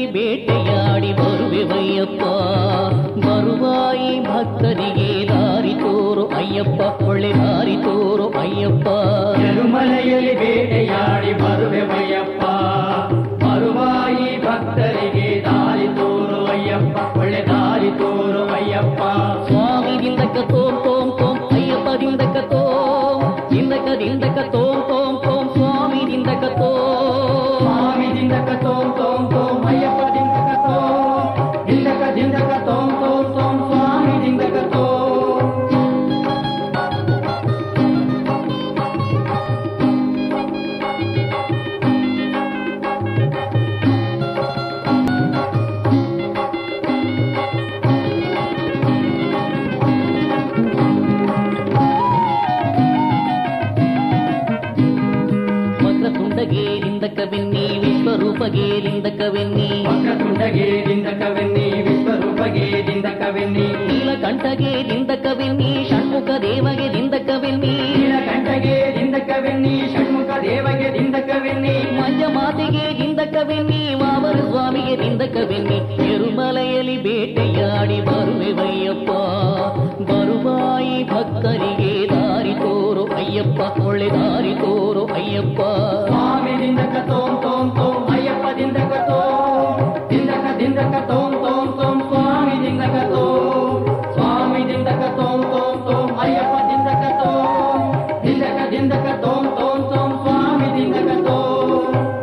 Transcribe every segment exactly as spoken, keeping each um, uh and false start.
ಹಿನ್ನೆಲೆಯಲ್ಲಿ ಬೇಟೆಯಾಡಿ ಬರುವೆವಯ್ಯಪ್ಪ. ಬರುವಾಯಿ ಭಕ್ತರಿಗೆ ದಾರಿ ತೋರು ಅಯ್ಯಪ್ಪ, ಒಳ್ಳೆ ದಾರಿ ತೋರು ಅಯ್ಯಪ್ಪ. ಎರುಮಲೆಯಲ್ಲಿ ಬೇಟೆಯಾಡಿ ಬರುವೆವಯ್ಯಪ್ಪ. ಬರುವಾಯಿ ಭಕ್ತರಿಗೆ ದಾರಿ ತೋರು ಅಯ್ಯಪ್ಪ, ಒಳ್ಳೆ ದಾರಿ ತೋರು ಅಯ್ಯಪ್ಪ. ಸ್ವಾಮಿ ದಿಂದಕ ತೋಂ ತೋಂ ತೋಂ ಅಯ್ಯಪ್ಪ ದಿಂದಕ ತೋಂ, ದಿಂದಕ ದಿಂದಕ ತೋಂ ತೋಂ ತೋಂ ಸ್ವಾಮಿ ದಿಂದಕ ತೋಂ. ಸ್ವಾಮಿ ದಿಂದಕ ತೋಂ ತೋಂ ತೋಂ ಅಯ್ಯಪ್ಪ ದಿಂದಕ ತೋಂ, ದಿಂದಕ ದಿಂದಕ ತೋಂ ತೋಂ ತೋಂ ಸ್ವಾಮಿ ದಿಂದಕ ತೋಂ. ವಕ್ರತುಂಡಗೆ ದಿಂದಕವೆನ್ನಿ ವಿಶ್ವರೂಪಗೆ ದಿಂದಕವೆನ್ನಿ, ವಕ್ರತುಂಡಗೆ ದಿಂದಕವೆನ್ನಿ ವಿಶ್ವರೂಪಗೆ ದಿಂದಕವೆನ್ನಿ. ನೀಲಕಂಠಗೆ ದಿಂದಕವೆನ್ನಿ ಷಣ್ಮುಖ ದೇವಗೆ ದಿಂದಕವೆನ್ನಿ, ನೀಲಕಂಠಗೆ ದಿಂದಕವೆನ್ನಿ ಷಣ್ಮುಖ ದೇವಗೆ ದಿಂದಕವೆನ್ನಿ. ಮಂಜ ಮಾತೆಗೆ ದಿಂದಕವೆನ್ನಿ ಮಾವರ ಸ್ವಾಮಿಗೆ ದಿಂದಕವೆನ್ನಿ. ಎರುಮಲೆಯಲ್ಲಿ ಬೇಟೆಯಾಡಿ ಬರುವೆವಯ್ಯಪ್ಪ. ಬರುವಾಯಿ ಭಕ್ತರಿಗೆ ದಾರಿ ತೋರು ಅಯ್ಯಪ್ಪ, ಒಳ್ಳೆ ದಾರಿ ತೋರು ಅಯ್ಯಪ್ಪ. ಸ್ವಾಮಿ ದಿಂದಕ ತೋಂ ತೋಂ ತೋಂ ಅಯ್ಯಪ್ಪ ದಿಂದಕ ತೋಂ, ದಿಂದಕ ದಿಂದಕ ತೋಂ ತೋಂ ತೋಂ ಸ್ವಾಮಿ ದಿಂದಕ ತೋಂ. ಸ್ವಾಮಿ ದಿಂದಕ ತೋಂ ತೋಂ ತೋಂ ಅಯ್ಯಪ್ಪ ದಿಂದಕ ತೋಂ, ದಿಂದಕ ದಿಂದಕ ತೋಂ ತೋಂ ತೋಂ ಸ್ವಾಮಿ ದಿಂದಕ ತೋಂ.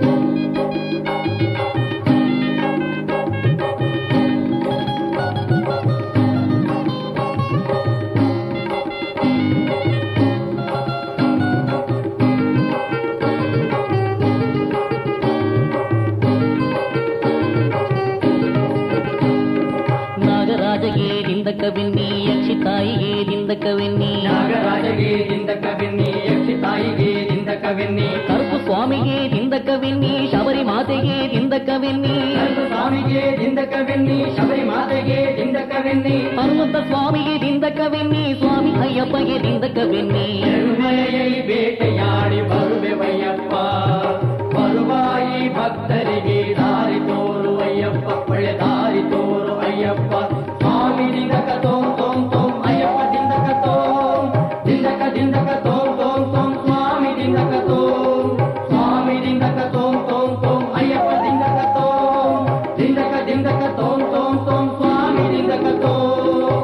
ನಾಗರಾಜಗೆ ದಿಂದಕವೆನ್ನಿ ಯಕ್ಷಿತಾಯಿಗೆ ದಿಂದಕವೆನ್ನಿ, ನಾಗರಾಜಗೆ ದಿಂದಕವೆನ್ನಿ ಯಕ್ಷಿತಾಯಿಗೆ ದಿಂದಕವೆನ್ನಿ. ಕರ್ಪು ಸ್ವಾಮಿಗೆ ದಿಂದಕವೆನ್ನಿ ಶಬರಿ ಮಾತೆಗೆ ದಿಂದಕವೆನ್ನಿ, ಸ್ವಾಮಿಗೆ ದಿಂದಕವೆನ್ನಿ ಶಬರಿ ಮಾತೆಗೆ ದಿಂದಕವೆನ್ನಿ. ಹನುಮಂತ ಸ್ವಾಮಿಗೆ ದಿಂದಕವೆನ್ನಿ ಸ್ವಾಮಿ ಅಯ್ಯಪ್ಪಗೆ ದಿಂದಕವೆನ್ನಿ. ಎರುಮಲೆಯಲ್ಲಿ ಬೇಟೆಯಾಡಿ ಬರುವೆವಯ್ಯಪ್ಪ. ಬರುವಾಯಿ ಭಕ್ತರಿಗೆ ದಾರಿ ತೋರು ಅಯ್ಯಪ್ಪ, ಒಳ್ಳೆ ದಾರಿ ತೋರು ಅಯ್ಯಪ್ಪ. ಸ್ವಾಮಿ ದಿಂದಕ ತೋಂ ತೋಂ ತೋಂ ಅಯ್ಯಪ್ಪ ದಿಂದಕ ತೋಂ, ದಿಂದಕ ದಿಂದಕ ತೋಂ ತೋಂ ತೋಂ ಸ್ವಾಮಿ ದಿಂದಕ ತೋಂ. ಸ್ವಾಮಿ ದಿಂದಕ ತೋಂ ತೋಂ ತೋಂ ಅಯ್ಯಪ್ಪ ದಿಂದಕ ತೋಂ, ದಿಂದಕ ದಿಂದಕ ತೋಂ ತೋಂ ತೋಂ ಸ್ವಾಮಿ ದಿಂದಕ ತೋಂ.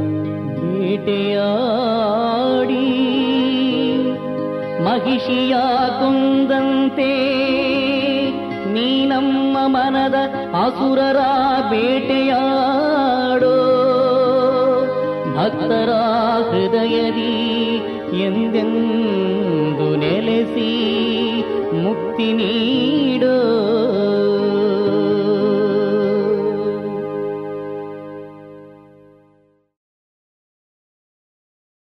ಬೇಟೆಯಾಡಿ ಮಹಿಷಿಯ ಕೊಂದಂತೆ ನೀ ನಮ್ಮ ಮನದ ಅಸುರರ ಬೇಟೆಯಾಡೋ, ಭಕ್ತರ ಹೃದಯದಿ ಎಂದೆಂದು ನೆಲೆಸಿ ಮುಕ್ತಿ ನೀಡೋ.